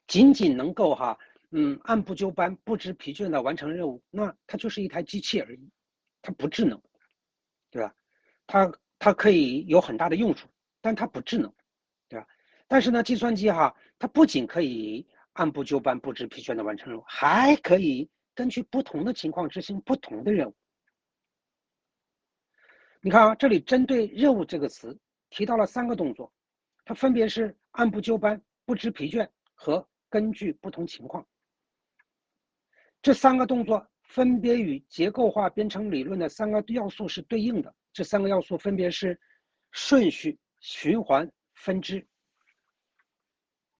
仅仅能够按部就班、不知疲倦的完成任务，那它就是一台机器而已，它不智能，对吧？它可以有很大的用处，但它不智能，对吧？但是呢，计算机它不仅可以按部就班、不知疲倦的完成任务，还可以根据不同的情况执行不同的任务。你看这里针对任务这个词提到了3个动作，它分别是按部就班、不知疲倦和根据不同情况。这3个动作分别与结构化编程理论的3个要素是对应的。这3个要素分别是顺序、循环、分支。